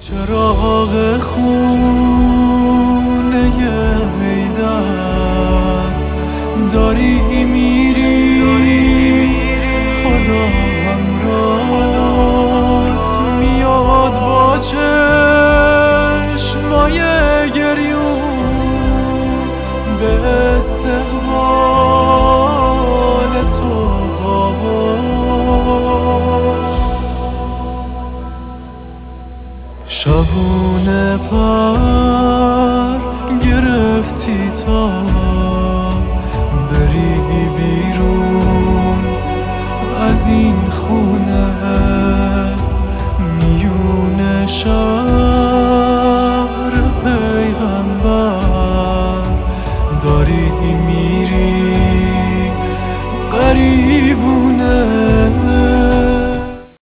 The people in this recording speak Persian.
چراغ خونه حیدر داری میری، خدا همراهت میاد با چشمای گریون به استقبال تو باباش. شبونه پر گرفتی تا